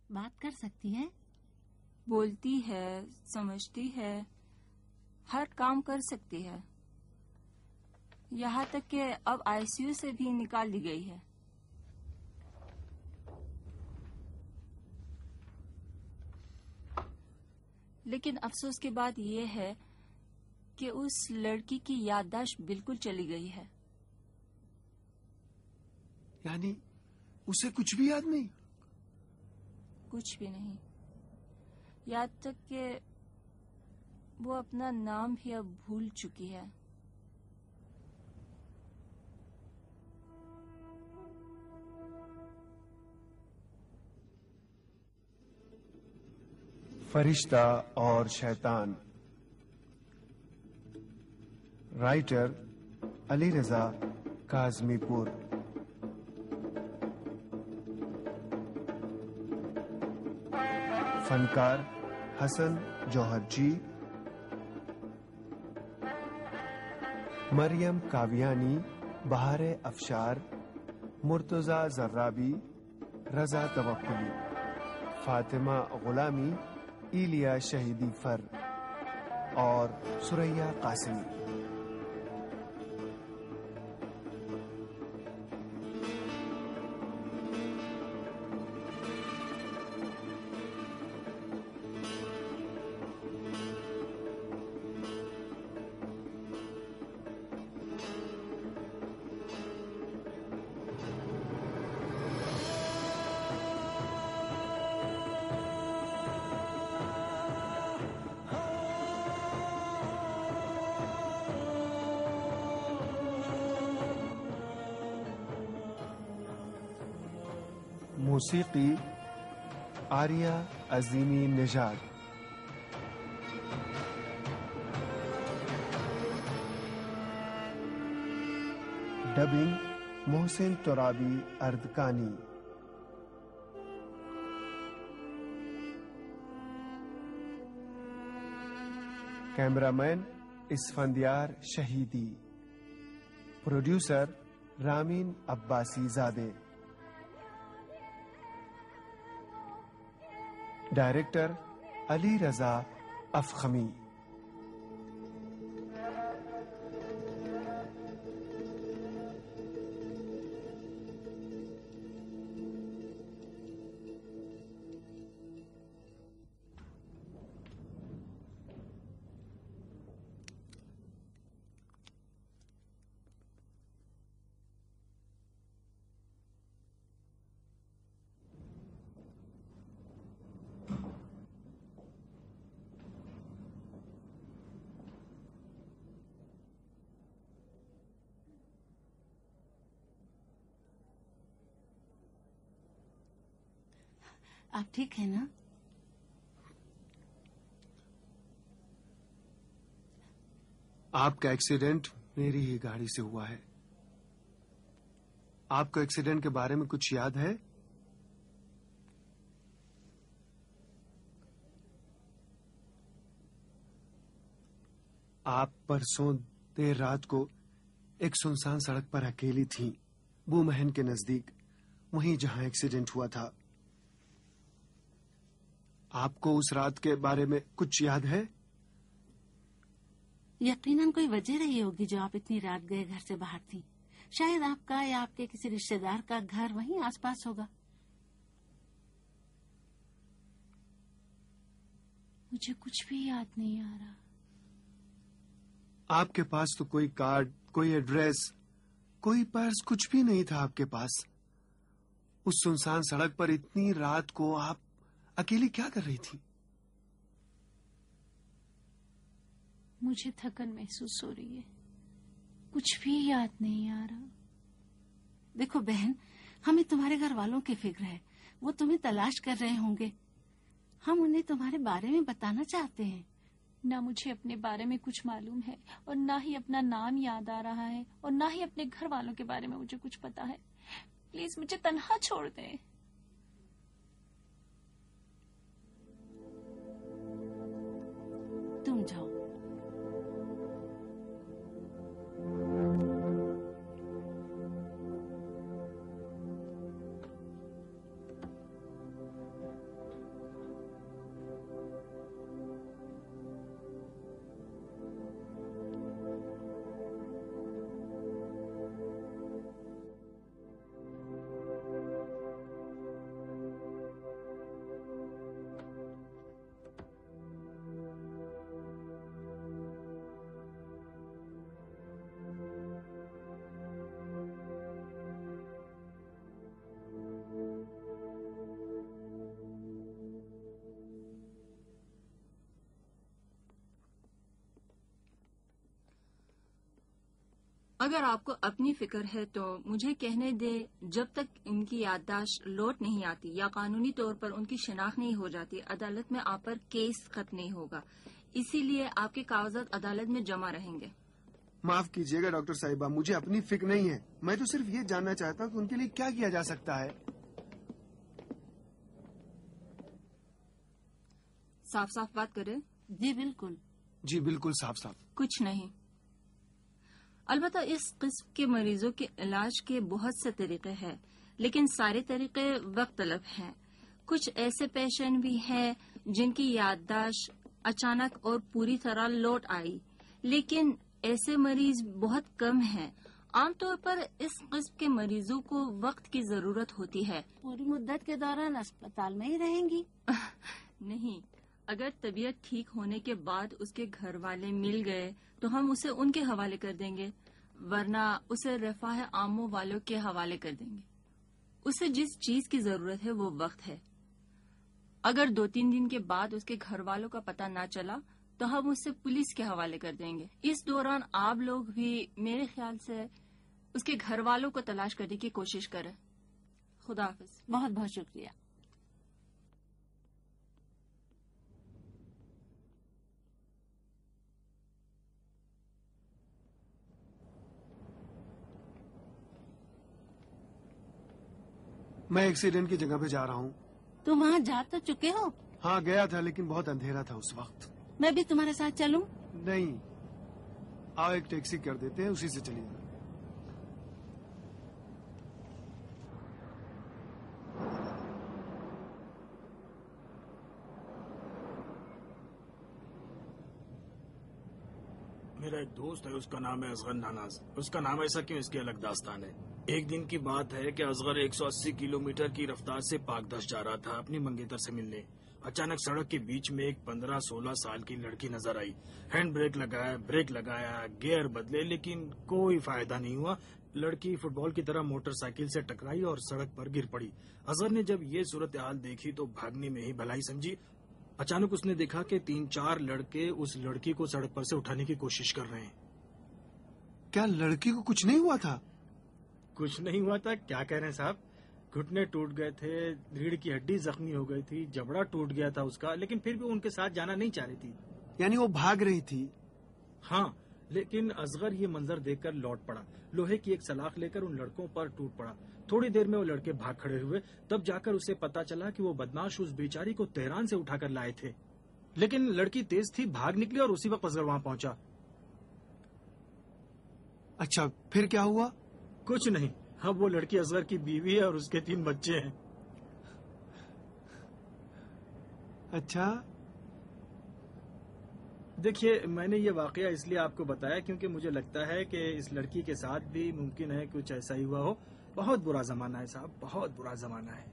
بات کر سکتی ہے؟ بولتی ہے، سمجھتی ہے، ہر کام کر سکتی ہے، یہاں تک کہ اب آئی سی یو سے بھی نکال دی گئی ہے۔ لیکن افسوس کی بات یہ ہے کہ اس لڑکی کی یادداشت بالکل چلی گئی ہے۔ یعنی اسے کچھ بھی یاد نہیں؟ کچھ بھی نہیں، یہاں تک کہ وہ اپنا نام بھی اب بھول چکی ہے۔ فرشتہ اور شیطان، رائٹر علی رضا کاظمی پور، فنکار حسن جوہر جی، مریم کاویانی، بہار افشار، مرتضی زرابی، رضا توکلی، فاطمہ غلامی، ایلیا شہیدی فر اور سریا قاسمی۔ موسیقی Aria Azimi Nejad, dubbing Mohsen Torabi Ardakani, cameraman Esfandiar Shahidi, producer Ramin Abbasi Zadeh, director Ali Reza Afkhami. آپ ٹھیک ہے نا؟ آپ کا ایکسیڈنٹ میری ہی گاڑی سے ہوا ہے۔ آپ کو ایکسیڈنٹ کے بارے میں کچھ یاد ہے؟ آپ پرسوں دیر رات کو ایک سنسان سڑک پر اکیلی تھیں، بو مہن کے نزدیک، وہیں جہاں ایکسیڈنٹ ہوا تھا۔ آپ کو اس رات کے بارے میں کچھ یاد ہے؟ یقیناً کوئی وجہ رہی ہوگی جو آپ اتنی رات گئے گھر سے باہر تھیں۔ شاید آپ کا یا آپ کے کسی رشتہ دار کا گھر وہیں آس پاس ہوگا۔ مجھے کچھ بھی یاد نہیں آ رہا۔ آپ کے پاس تو کوئی کارڈ، کوئی ایڈریس، کوئی پرس، کچھ بھی نہیں تھا آپ کے پاس۔ اس سنسان سڑک پر اتنی رات کو آپ اکیلی کیا کر رہی تھی؟ مجھے تھکن محسوس ہو رہی ہے، کچھ بھی یاد نہیں آ رہا۔ دیکھو بہن، ہمیں تمہارے گھر والوں کی فکر ہے، وہ تمہیں تلاش کر رہے ہوں گے، ہم انہیں تمہارے بارے میں بتانا چاہتے ہیں۔ نہ مجھے اپنے بارے میں کچھ معلوم ہے اور نہ ہی اپنا نام یاد آ رہا ہے اور نہ ہی اپنے گھر والوں کے بارے میں مجھے کچھ پتا ہے۔ پلیز مجھے تنہا چھوڑ دیں۔ تم جاؤ۔ اگر آپ کو اپنی فکر ہے تو مجھے کہنے دے، جب تک ان کی یادداشت لوٹ نہیں آتی یا قانونی طور پر ان کی شناخت نہیں ہو جاتی، عدالت میں آپ پر کیس ختم نہیں ہوگا. اسی لیے آپ کے کاغذات عدالت میں جمع رہیں گے. معاف کیجیے گا ڈاکٹر صاحبہ، مجھے اپنی فکر نہیں ہے. میں تو صرف یہ جاننا چاہتا ہوں کہ ان کے لیے کیا کیا جا سکتا ہے. صاف صاف بات کریں. جی بالکل. جی بالکل صاف صاف. کچھ نہیں. البتہ اس قسم کے مریضوں کے علاج کے بہت سے طریقے ہیں، لیکن سارے طریقے وقت طلب ہیں. کچھ ایسے پیشنٹ بھی ہیں جن کی یادداشت اچانک اور پوری طرح لوٹ آئی، لیکن ایسے مریض بہت کم ہیں. عام طور پر اس قسم کے مریضوں کو وقت کی ضرورت ہوتی ہے. پوری مدت کے دوران اسپتال میں ہی رہیں گی؟ نہیں، اگر طبیعت ٹھیک ہونے کے بعد اس کے گھر والے مل گئے تو ہم اسے ان کے حوالے کر دیں گے، ورنہ اسے رفاہ عاموں والوں کے حوالے کر دیں گے. اسے جس چیز کی ضرورت ہے وہ وقت ہے. اگر 2-3 دن کے بعد اس کے گھر والوں کا پتہ نہ چلا تو ہم اسے پولیس کے حوالے کر دیں گے. اس دوران آپ لوگ بھی میرے خیال سے اس کے گھر والوں کو تلاش کرنے کی کوشش کریں. خدا حافظ. بہت بہت شکریہ. میں ایکسیڈنٹ کی جگہ پہ جا رہا ہوں. تم وہاں جا تو چکے ہو؟ ہاں گیا تھا، لیکن بہت اندھیرا تھا اس وقت. میں بھی تمہارے ساتھ چلوں؟ نہیں، آؤ ایک ٹیکسی کر دیتے ہیں، اسی سے چلیے. میرا ایک دوست ہے، اس کا نام ہے اصغر ناناز. اس کا نام ایسا کیوں، اس کی الگ داستان ہے. ایک دن کی بات ہے کہ اصغر 180 کلومیٹر کی رفتار سے پاکدش جا رہا تھا اپنی منگیتر سے ملنے. اچانک سڑک کے بیچ میں ایک 15-16 سال کی لڑکی نظر آئی. ہینڈ بریک لگایا، گیئر بدلے، لیکن کوئی فائدہ نہیں ہوا. لڑکی فٹ بال کی طرح موٹر سائیکل سے ٹکرائی اور سڑک پر گر پڑی. اصغر نے جب یہ صورتحال دیکھی تو بھاگنے میں ہی بھلائی سمجھی. اچانک اس نے دیکھا کہ 3-4 لڑکے اس لڑکی کو سڑک پر سے اٹھانے کی کوشش کر رہے ہیں. کیا لڑکی کو کچھ نہیں ہوا تھا؟ کچھ نہیں ہوا تھا؟ کیا کہہ رہے ہیں صاحب؟ گھٹنے ٹوٹ گئے تھے، ریڑھ کی ہڈی زخمی ہو گئی تھی، جبڑا ٹوٹ گیا تھا اس کا، لیکن پھر بھی ان کے ساتھ جانا نہیں چاہ رہی تھی. یعنی وہ بھاگ رہی تھی؟ ہاں، لیکن اصغر یہ منظر دیکھ کر لوٹ پڑا. لوہے کی ایک سلاخ لے کر ان لڑکوں پر ٹوٹ پڑا. تھوڑی دیر میں وہ لڑکے بھاگ کھڑے ہوئے. تب جا کر اسے پتا چلا کہ وہ بدماش اس بیچاری کو تہران سے اٹھا کر لائے تھے. لیکن لڑکی تیز تھی، بھاگ نکلی اور اسی وقت اصغر وہاں پہنچا. اچھا پھر کیا ہوا؟ کچھ نہیں. اب وہ لڑکی اصغر کی بیوی ہے اور اس کے 3 بچے ہیں. اچھا دیکھیے، میں نے یہ واقعہ اس لیے آپ کو بتایا کیونکہ مجھے لگتا ہے کہ اس لڑکی کے ساتھ بھی ممکن ہے کچھ ایسا ہی ہوا ہو. بہت برا زمانہ ہے صاحب، بہت برا زمانہ ہے.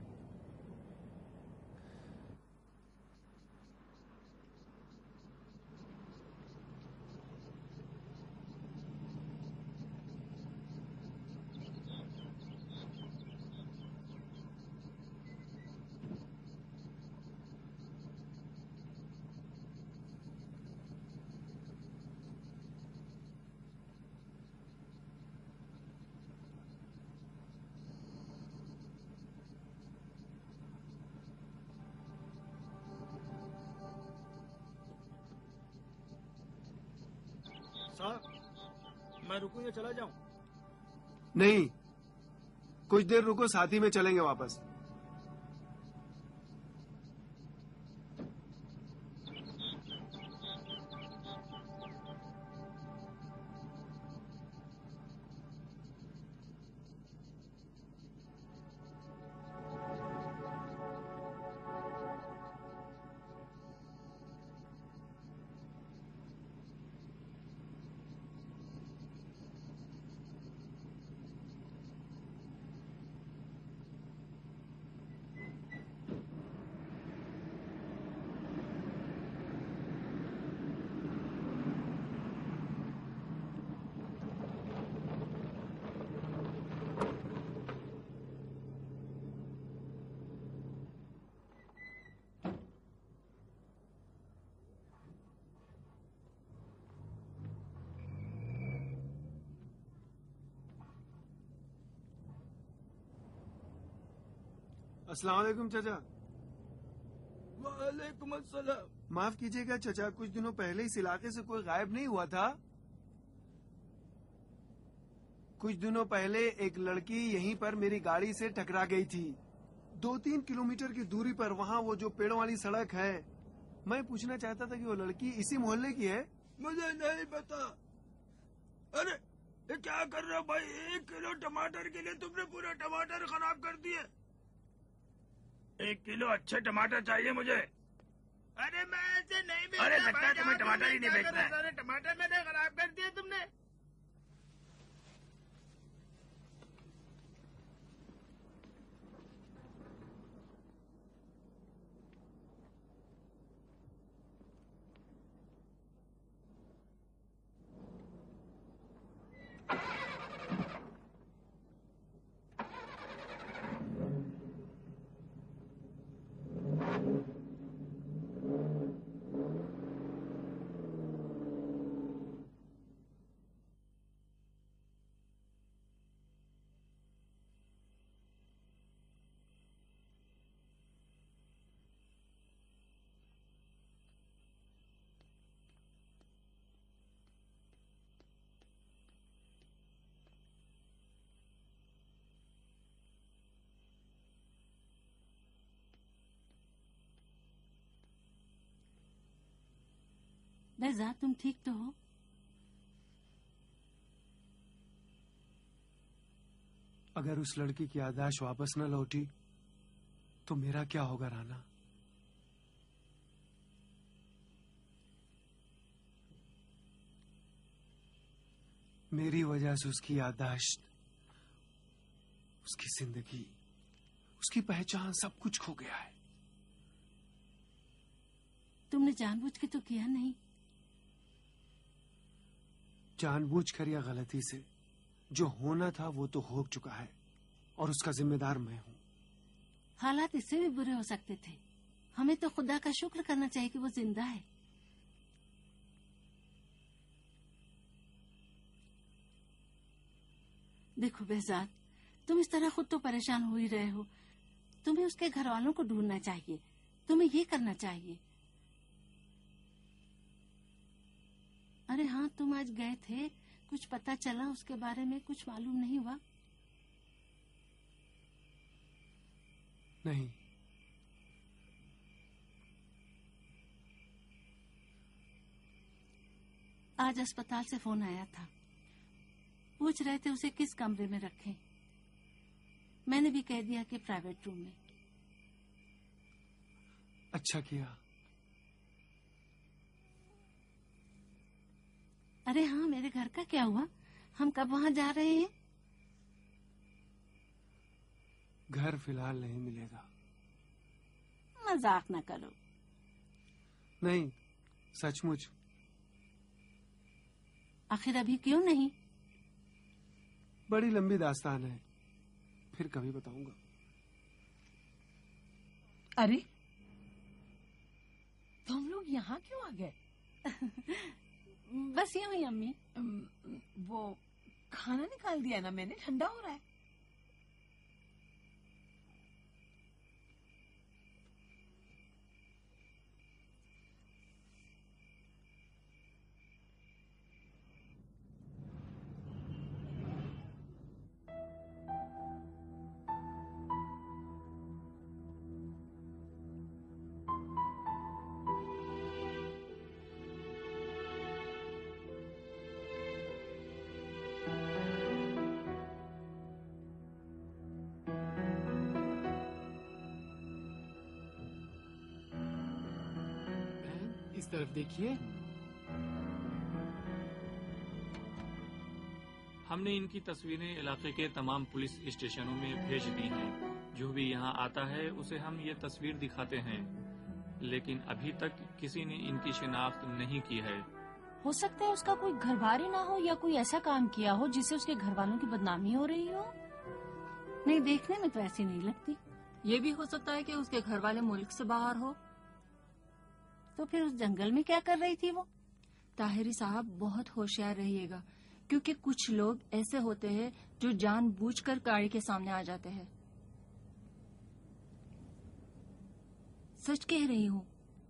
صاحب میں رکوں یا چلا جاؤں؟ نہیں، کچھ دیر رکو، ساتھ ہی میں چلیں گے واپس. अस्सलाम वालेकुम चाचा। वालेकुम अस्सलाम। माफ कीजिएगा चाचा, कुछ दिनों पहले इस इलाके से कोई गायब नहीं हुआ था? कुछ दिनों पहले एक लड़की यहीं पर मेरी गाड़ी से टकरा गई थी, 2-3 किलोमीटर की दूरी पर, वहाँ वो जो पेड़ों वाली सड़क है। मैं पूछना चाहता था कि वो लड़की इसी मोहल्ले की है? मुझे नहीं पता। अरे ये क्या कर रहे हो भाई? 1 किलो टमाटर के लिए तुमने पूरे टमाटर खराब कर दिए। 1 किलो अच्छे टमाटर चाहिए मुझे। अरे मैं ऐसे नहीं बेचता। अरे लगता है तुम्हें टमाटर ही नहीं बेचना है। सारे टमाटर मैंने खराब कर दिए तुमने। बेहजाद, तुम ठीक तो हो? अगर उस लड़की की याददाश्त वापस न लौटी तो मेरा क्या होगा राना? मेरी वजह से उसकी याददाश्त, उसकी जिंदगी, उसकी पहचान, सब कुछ खो गया है। तुमने जानबूझ के तो किया नहीं? जानबूझकर या गलती से, जो होना था वो तो हो चुका है और उसका जिम्मेदार मैं हूँ। हालात इससे भी बुरे हो सकते थे। हमें तो खुदा का शुक्र करना चाहिए कि वो जिंदा है। देखो बेहजाद, तुम इस तरह खुद तो परेशान हो ही रहे हो। तुम्हें उसके घर वालों को ढूंढना चाहिए, तुम्हें ये करना चाहिए। अरे हाँ, तुम आज गए थे, कुछ पता चला उसके बारे में? कुछ मालूम नहीं हुआ? नहीं। आज अस्पताल से फोन आया था, पूछ रहे थे उसे किस कमरे में रखें। मैंने भी कह दिया कि प्राइवेट रूम में। अच्छा किया। अरे हाँ, मेरे घर का क्या हुआ? हम कब वहाँ जा रहे हैं? घर फिलहाल नहीं मिलेगा। मजाक न करो। नहीं, सचमुच। आखिर अभी क्यों नहीं? बड़ी लंबी दास्तान है, फिर कभी बताऊंगा। अरे तुम लोग यहाँ क्यों आ गए? बस यूं ही अम्मी। वो खाना निकाल दिया ना मैंने, ठंडा हो रहा है। इस तरफ देखिए। हमने इनकी तस्वीरें इलाके के तमाम पुलिस स्टेशनों में भेज दी हैं। जो भी यहाँ आता है उसे हम ये तस्वीर दिखाते हैं, लेकिन अभी तक किसी ने इनकी शिनाख्त नहीं की है। हो सकता है उसका कोई घरबार ही ना हो या कोई ऐसा काम किया हो जिससे उसके घर वालों की बदनामी हो रही हो। नहीं, देखने में तो ऐसी नहीं लगती। ये भी हो सकता है कि उसके घर वाले मुल्क से बाहर हो। तो फिर उस जंगल में क्या कर रही थी वो? ताहिरी साहब, बहुत होशियार रहिएगा, क्योंकि कुछ लोग ऐसे होते हैं जो जानबूझकर गाड़ी के सामने आ जाते हैं। सच कह रही हूँ।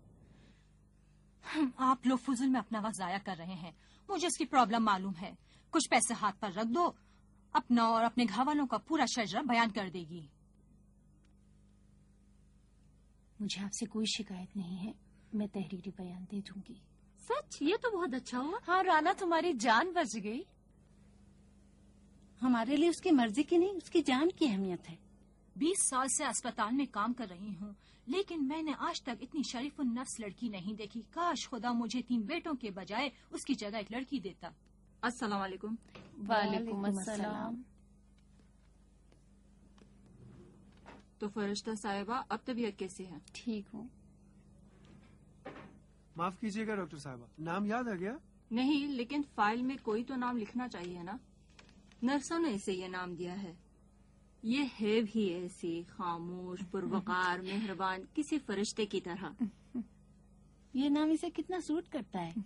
आप लोग फुजुल में अपना वक्त जाया कर रहे हैं। मुझे इसकी प्रॉब्लम मालूम है। कुछ पैसे हाथ पर रख दो, अपना और अपने घर वालों का पूरा शजरा बयान कर देगी। मुझे आपसे कोई शिकायत नहीं है, मैं तहरीरी बयान दे दूंगी। सच? ये तो बहुत अच्छा हुआ। हाँ राना, तुम्हारी जान बच गई। हमारे लिए उसकी मर्जी की नहीं, उसकी जान की अहमियत है। 20 साल से अस्पताल में काम कर रही हूँ, लेकिन मैंने आज तक इतनी शरीफुन नफ्स लड़की नहीं देखी। काश खुदा मुझे 3 बेटों के बजाय उसकी जगह एक लड़की देता। अस्सलाम वालेकुम। वालेकुम अस्सलाम। तो फरिश्ता साहिबा, अब तबीयत कैसी है? ठीक हूँ। माफ कीजिएगा डॉक्टर साहबा, नाम याद आ गया? नहीं, लेकिन फाइल में कोई तो नाम लिखना चाहिए ना। नर्सों ने इसे ये नाम दिया है। ये है भी ऐसी खामोश, पुरवकार, मेहरबान, किसी फरिश्ते की तरह। ये नाम इसे कितना सूट करता है।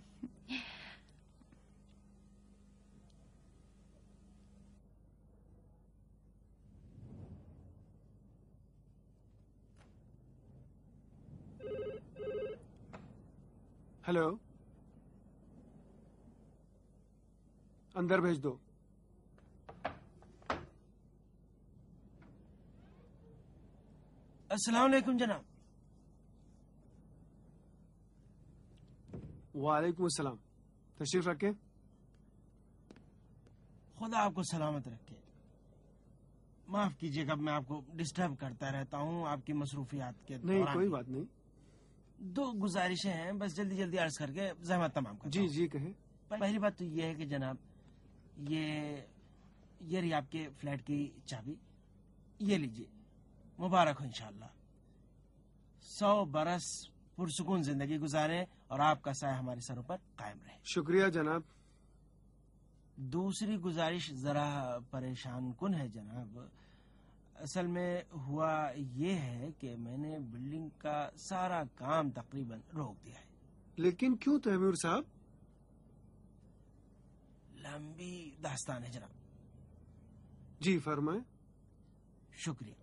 हेलो, अंदर भेज दो। अस्सलाम वालेकुम जनाब। वालेकुम अस्सलाम, तशरीफ रखें। खुदा आपको सलामत रखे। माफ कीजिएगा, मैं आपको डिस्टर्ब करता रहता हूँ आपकी मसरूफियात के नहीं, दौरान। कोई बात नहीं। 2 गुजारिशें हैं, बस जल्दी जल्दी अर्ज करके जहमत तमाम करता जी हूँ। जी कहें। पहली बात तो ये है कि जनाब, ये रही आपके फ्लैट की चाबी, ये लीजिए, मुबारक हो इंशाल्लाह। 100 बरस पुरसुकून जिंदगी गुजारे और आपका साया हमारे सरों पर कायम रहे। शुक्रिया जनाब। दूसरी गुजारिश जरा परेशान कुन है जनाब। असल में हुआ ये है कि मैंने बिल्डिंग का सारा काम तकरीबन रोक दिया है। लेकिन क्यों तैमूर साहब? लंबी दास्तान है जनाब। जी फरमाएं। शुक्रिया।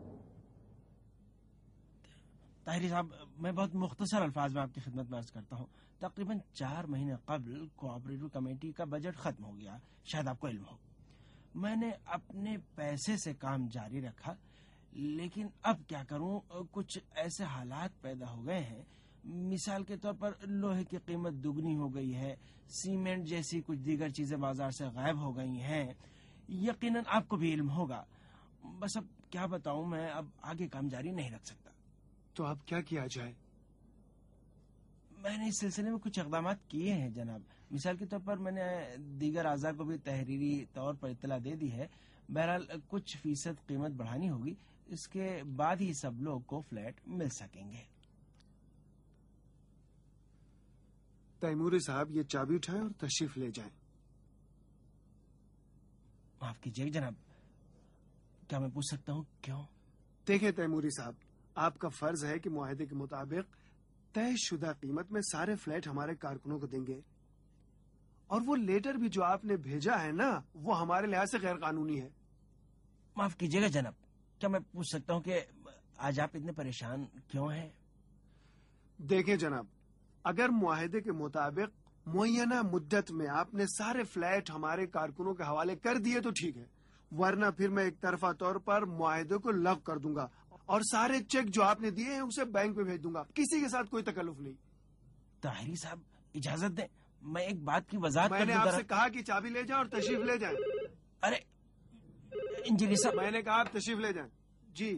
ताहिरी साहब, मैं बहुत मुख्तसर अल्फाज में आपकी खिदमत में अर्ज करता हूँ। तकरीबन 4 महीने कबल कोऑपरेटिव कमेटी का बजट खत्म हो गया, शायद आपको इल्म हो। मैंने अपने पैसे से काम जारी रखा, लेकिन अब क्या करूं, कुछ ऐसे हालात पैदा हो गए हैं। मिसाल के तौर पर लोहे की कीमत दुगनी हो गई है, सीमेंट जैसी कुछ दीगर चीजें बाजार से गायब हो गई हैं। यकीनन आपको भी इल्म होगा। बस अब क्या बताऊं, मैं अब आगे काम जारी नहीं रख सकता। तो अब क्या किया जाए? मैंने इस सिलसिले में कुछ इक़दाम किए हैं जनाब। मिसाल के तौर पर मैंने दीगर आज़ा को भी तहरीरी तौर पर इत्तला दे दी है। बहरहाल कुछ फीसद कीमत बढ़ानी होगी, इसके बाद ही सब लोग को फ्लैट मिल सकेंगे। तैमूरी साहब, ये चाबी उठाएं और तशरीफ ले जाएं। माफ कीजिएगा जनाब, क्या मैं पूछ सकता हूँ क्यों? देखें तैमूरी साहब, आपका फर्ज है कि मुआहदे के मुताबिक तयशुदा कीमत में सारे फ्लैट हमारे कारकुनों को देंगे। और वो लेटर भी जो आपने भेजा है ना, वो हमारे लिहाज से गैर कानूनी है। माफ कीजिएगा जनाब, क्या मैं पूछ सकता हूँ कि आज आप इतने परेशान क्यों हैं? देखें जनाब, अगर मुआहदे के मुताबिक मुअय्यना मुद्दत में आपने सारे फ्लैट हमारे कारकुनों के हवाले कर दिए तो ठीक है, वरना फिर मैं एक तरफा तौर पर मुआहदे को लग कर दूंगा और सारे चेक जो आपने दिए हैं उसे बैंक में भेज दूंगा। किसी के साथ कोई तकल्लुफ नहीं। ताहिरी साहब, इजाजत दें, मैं एक बात की वजाहत कर मैंने दूं। आपसे कहा कि चाबी ले जाएं और तशरीफ ले जाएं। अरे इंजीनियर साहब, मैंने कहा आप तशरीफ ले जाएं। जी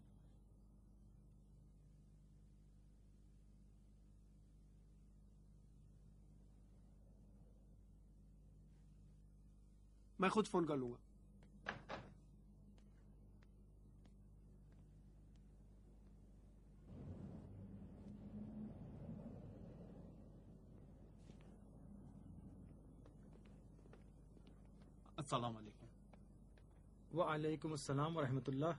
मैं खुद फोन कर लूंगा। अस्सलाम वालेकुम। वालेकुम अस्सलाम व रहमतुल्लाह।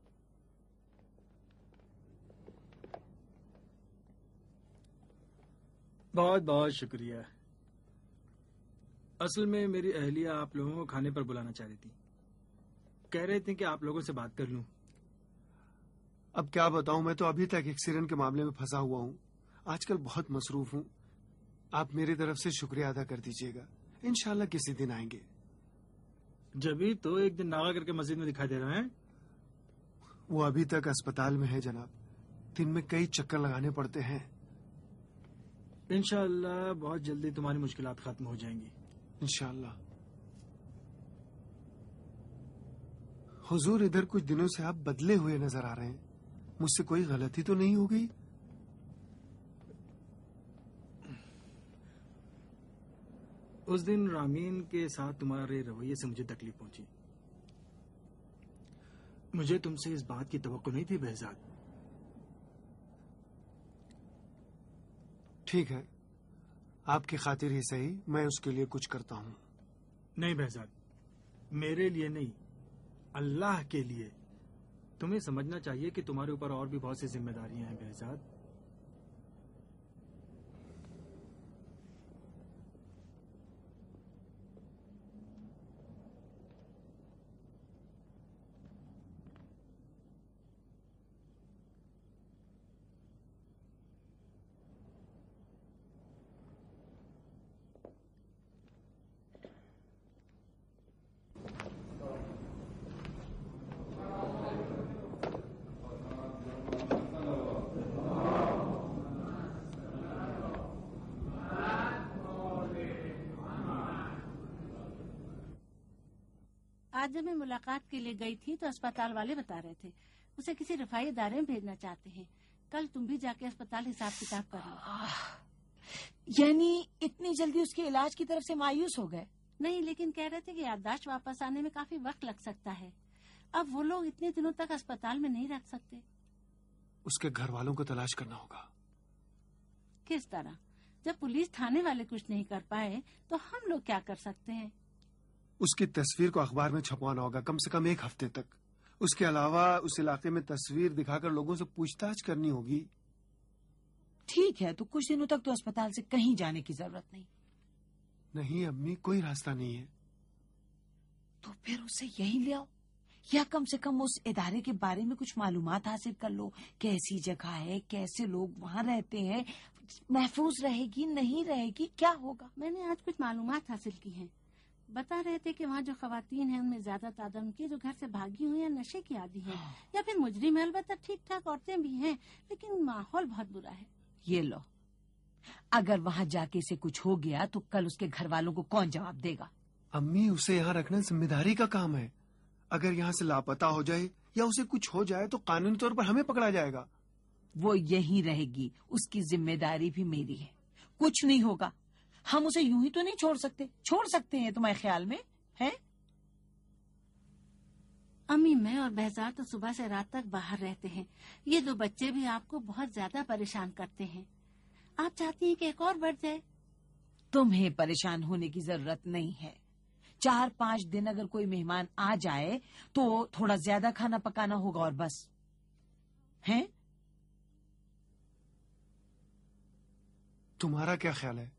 बहुत बहुत शुक्रिया। असल में मेरी अहलिया आप लोगों को खाने पर बुलाना चाह रही थी। कह रहे थे कि आप लोगों से बात कर लूं। اب کیا بتاؤں، میں تو ابھی تک ایکسیڈنٹ کے معاملے میں پھنسا ہوا ہوں. آج کل بہت مصروف ہوں. آپ میری طرف سے شکریہ ادا کر دیجیے گا. انشاءاللہ کسی دن آئیں گے. جبھی تو ایک دن ناغا کر کے مسجد میں دکھائی دے رہے ہیں. وہ ابھی تک اسپتال میں ہے جناب. دن میں کئی چکر لگانے پڑتے ہیں. انشاءاللہ بہت جلدی تمہاری مشکلات ختم ہو جائیں گی. انشاءاللہ. حضور ادھر کچھ دنوں سے آپ بدلے ہوئے نظر آ رہے ہیں. مجھ سے کوئی غلطی تو نہیں ہو گئی؟ اس دن رامین کے ساتھ تمہارے رویے سے مجھے تکلیف پہنچی. مجھے تم سے اس بات کی توقع نہیں تھی بہزاد. ٹھیک ہے، آپ کی خاطر ہی صحیح، میں اس کے لیے کچھ کرتا ہوں. نہیں بہزاد، میرے لیے نہیں، اللہ کے لیے. تمہیں سمجھنا چاہیے کہ تمہارے اوپر اور بھی بہت سی ذمہ داریاں ہیں بہزاد. آج جب میں ملاقات کے لیے گئی تھی تو اسپتال والے بتا رہے تھے اسے کسی رفائی ادارے میں بھیجنا چاہتے ہیں. کل تم بھی جا کے اسپتال حساب کتاب کر لو. یعنی اتنی جلدی اس کے علاج کی طرف سے مایوس ہو گئے؟ نہیں، لیکن کہہ رہے تھے کہ یادداشت واپس آنے میں کافی وقت لگ سکتا ہے. اب وہ لوگ اتنے دنوں تک اسپتال میں نہیں رکھ سکتے. اس کے گھر والوں کو تلاش کرنا ہوگا. کس طرح؟ جب پولیس تھانے والے کچھ نہیں کر پائے تو ہم لوگ کیا کر سکتے ہیں؟ اس کی تصویر کو اخبار میں چھپوانا ہوگا کم سے کم 1 ہفتے تک. اس کے علاوہ اس علاقے میں تصویر دکھا کر لوگوں سے پوچھ تاچھ کرنی ہوگی. ٹھیک ہے، تو کچھ دنوں تک تو اسپتال سے کہیں جانے کی ضرورت نہیں. نہیں امی، کوئی راستہ نہیں ہے. تو پھر اسے یہی لے آؤ، یا کم سے کم اس ادارے کے بارے میں کچھ معلومات حاصل کر لو. کیسی جگہ ہے، کیسے لوگ وہاں رہتے ہیں، محفوظ رہے گی نہیں رہے گی، کیا ہوگا. میں نے آج کچھ معلومات حاصل کی ہیں. بتا رہے تھے کہ وہاں جو خواتین ہیں ان میں زیادہ تعداد ان کی جو گھر سے بھاگی ہوئی یا نشے کی عادی ہیں یا پھر مجرم ہیں. البتہ ٹھیک ٹھاک عورتیں بھی ہیں، لیکن ماحول بہت برا ہے. یہ لو، اگر وہاں جا کے اسے کچھ ہو گیا تو کل اس کے گھر والوں کو کون جواب دے گا؟ امی، اسے یہاں رکھنا ذمہ داری کا کام ہے. اگر یہاں سے لاپتہ ہو جائے یا اسے کچھ ہو جائے تو قانونی طور پر ہمیں پکڑا جائے گا. وہ یہیں رہے گی، اس کی ذمہ داری بھی میری ہے. کچھ نہیں ہوگا. ہم اسے یوں ہی تو نہیں چھوڑ سکتے. چھوڑ سکتے ہیں تمہارے خیال میں ہے؟ امی، میں اور بہزاد تو صبح سے رات تک باہر رہتے ہیں. یہ 2 بچے بھی آپ کو بہت زیادہ پریشان کرتے ہیں. آپ چاہتی ہیں کہ ایک اور بڑھ جائے؟ تمہیں پریشان ہونے کی ضرورت نہیں ہے. 4-5 دن اگر کوئی مہمان آ جائے تو تھوڑا زیادہ کھانا پکانا ہوگا اور بس. ہیں؟ تمہارا کیا خیال ہے؟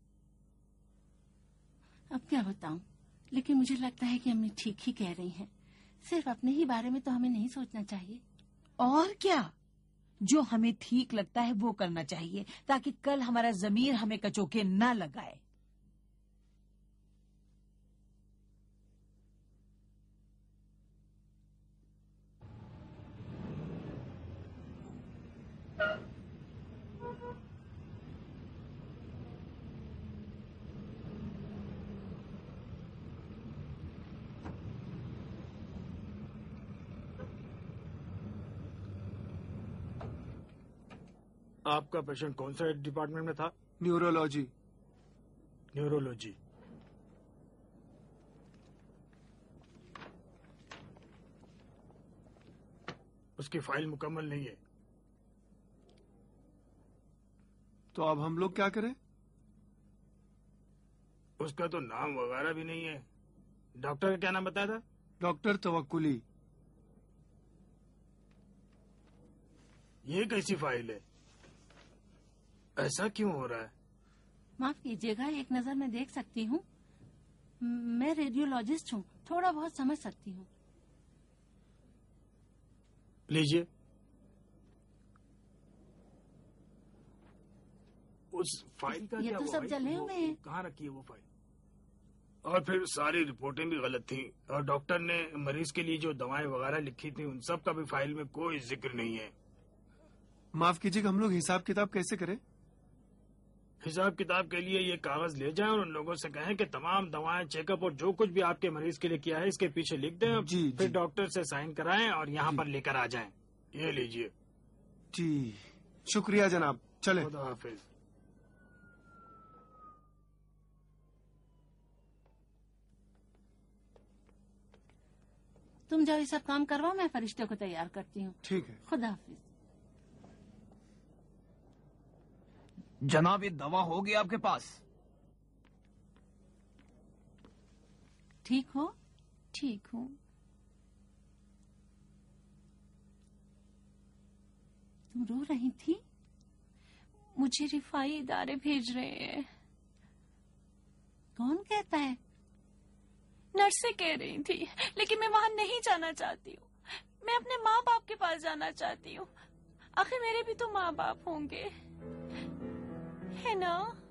اب کیا بتاؤں، لیکن مجھے لگتا ہے کہ امی ٹھیک ہی کہہ رہی ہیں. صرف اپنے ہی بارے میں تو ہمیں نہیں سوچنا چاہیے. اور کیا، جو ہمیں ٹھیک لگتا ہے وہ کرنا چاہیے تاکہ کل ہمارا ضمیر ہمیں کچوکے نہ لگائے. آپ کا پیشنٹ کون سا ڈپارٹمنٹ میں تھا؟ نیورولوجی. نیورولوجی. اس کی فائل مکمل نہیں ہے. تو اب ہم لوگ کیا کریں؟ اس کا تو نام وغیرہ بھی نہیں ہے. ڈاکٹر کا کیا نام بتایا تھا؟ Doctor Tavakoli. یہ کیسی فائل ہے؟ ایسا کیوں ہو رہا ہے؟ معاف کیجیے گا، ایک نظر میں دیکھ سکتی ہوں. میں ریڈیولوجسٹ ہوں، تھوڑا بہت سمجھ سکتی ہوں. لیجیے. اس فائل کا یہ کیا تو ہوا سب بھائی؟ جلے وہ ہوئے ہیں۔ کہاں رکھی ہے وہ فائل؟ اور پھر ساری رپورٹیں بھی غلط تھیں، اور ڈاکٹر نے مریض کے لیے جو دوائیں وغیرہ لکھی تھیں ان سب کا بھی فائل میں کوئی ذکر نہیں ہے۔ معاف کیجیے گا، ہم لوگ حساب کتاب کیسے کریں؟ حساب کتاب کے لیے یہ کاغذ لے جائیں اور ان لوگوں سے کہیں کہ تمام دوائیں، چیک اپ اور جو کچھ بھی آپ کے مریض کے لیے کیا ہے اس کے پیچھے لکھ دیں، جی پھر جی ڈاکٹر سے سائن کرائیں اور یہاں جی پر لے کر آ جائیں۔ یہ لیجئے۔ جی شکریہ جناب، چلیں۔ خدا حافظ۔ تم جاؤ یہ سب کام کرواؤ، میں فرشتے کو تیار کرتی ہوں۔ ٹھیک ہے۔ خدا حافظ۔ جناب یہ دوا ہوگی آپ کے پاس؟ ٹھیک ہو؟ ٹھیک ہوں۔ تم رو رہی تھی؟ مجھے رفائی ادارے بھیج رہے ہیں۔ کون کہتا ہے؟ نرسیں کہہ رہی تھی، لیکن میں وہاں نہیں جانا چاہتی ہوں۔ میں اپنے ماں باپ کے پاس جانا چاہتی ہوں۔ آخر میرے بھی تو ماں باپ ہوں گے، ہے نا؟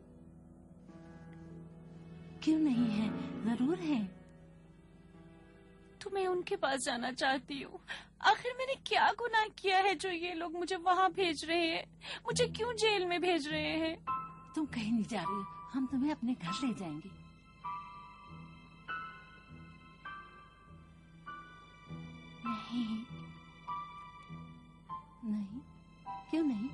کیوں نہیں ہے؟ ضرور ہے۔ تو میں ان کے پاس جانا چاہتی ہوں۔ آخر میں نے کیا گناہ کیا ہے جو یہ لوگ مجھے وہاں بھیج رہے ہیں؟ مجھے کیوں جیل میں بھیج رہے ہیں؟ تم کہیں نہیں جا رہی ہو، ہم تمہیں اپنے گھر لے جائیں گے۔ نہیں نہیں؟ کیوں نہیں؟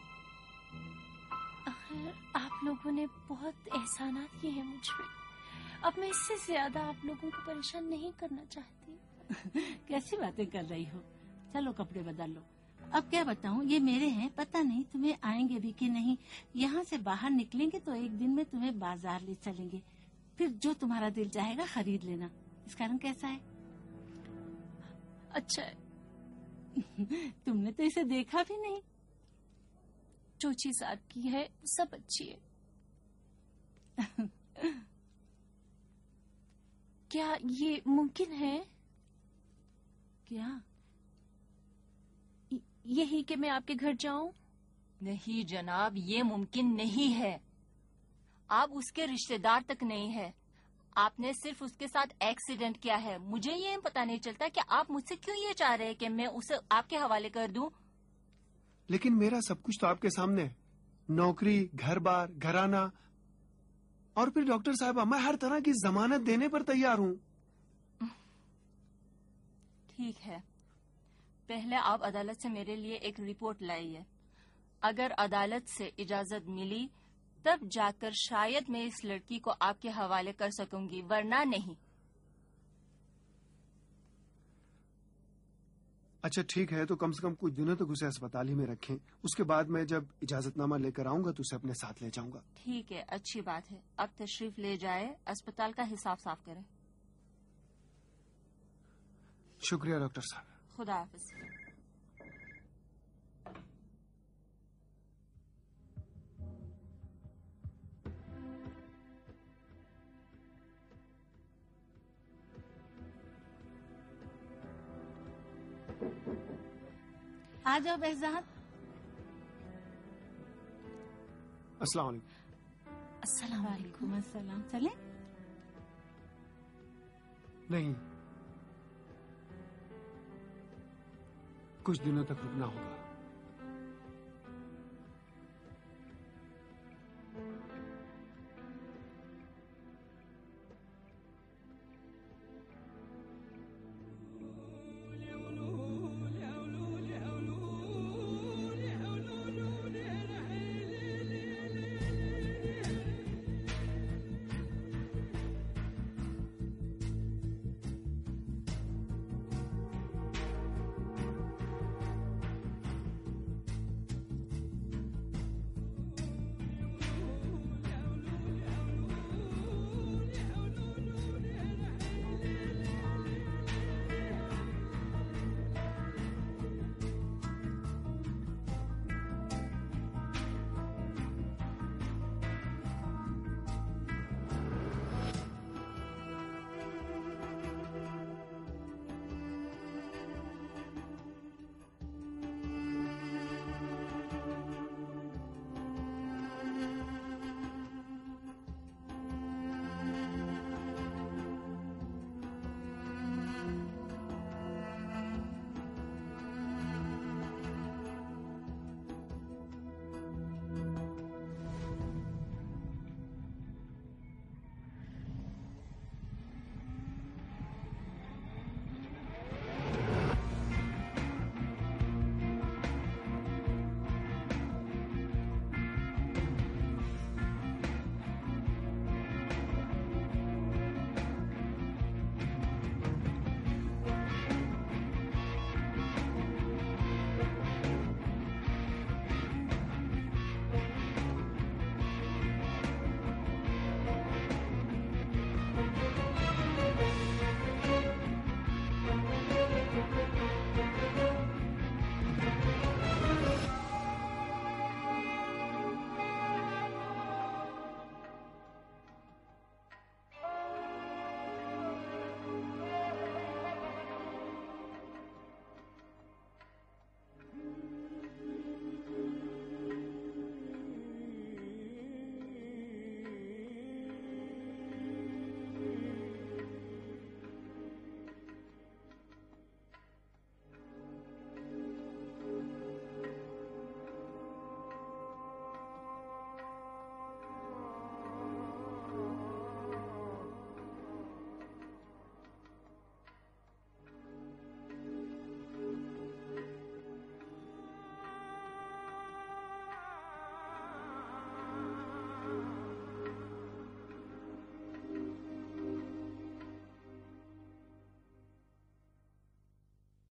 آخر آپ لوگوں نے بہت احسانات کیے ہیں مجھ پہ، اب میں اس سے زیادہ آپ لوگوں کو پریشان نہیں کرنا چاہتی۔ کیسی باتیں کر رہی ہو؟ چلو کپڑے بدل لو۔ اب کیا بتاؤں، یہ میرے ہیں، پتہ نہیں تمہیں آئیں گے بھی کہ نہیں۔ یہاں سے باہر نکلیں گے تو ایک دن میں تمہیں بازار لے چلیں گے، پھر جو تمہارا دل چاہے گا خرید لینا۔ اس کا رنگ کیسا ہے؟ اچھا ہے۔ تم نے تو اسے دیکھا بھی نہیں۔ جو چیز آپ کی ہے سب اچھی ہے۔ کیا یہ ممکن ہے؟ کیا؟ یہی کہ میں آپ کے گھر جاؤں؟ نہیں جناب، یہ ممکن نہیں ہے۔ آپ اس کے رشتہ دار تک نہیں ہے، آپ نے صرف اس کے ساتھ ایکسیڈنٹ کیا ہے۔ مجھے یہ پتا نہیں چلتا کہ آپ مجھ سے کیوں یہ چاہ رہے ہیں کہ میں اسے آپ کے حوالے کر دوں۔ لیکن میرا سب کچھ تو آپ کے سامنے ہے، نوکری، گھر بار، گھرانہ، اور پھر ڈاکٹر صاحبہ میں ہر طرح کی ضمانت دینے پر تیار ہوں۔ ٹھیک ہے، پہلے آپ عدالت سے میرے لیے ایک رپورٹ لائیے۔ اگر عدالت سے اجازت ملی تب جا کر شاید میں اس لڑکی کو آپ کے حوالے کر سکوں گی، ورنہ نہیں۔ اچھا ٹھیک ہے، تو کم سے کم کچھ دنوں تک اسے اسپتال ہی میں رکھیں، اس کے بعد میں جب اجازت نامہ لے کر آؤں گا تو اسے اپنے ساتھ لے جاؤں گا۔ ٹھیک ہے، اچھی بات ہے، اب تشریف لے جائے، اسپتال کا حساب صاف کریں۔ شکریہ ڈاکٹر صاحب۔ خدا حافظ۔ آ جاؤ بہزاد۔ السلام علیکم۔ السلام علیکم۔ السلام۔ چلیں؟ نہیں، کچھ دنوں تک رکنا ہوگا۔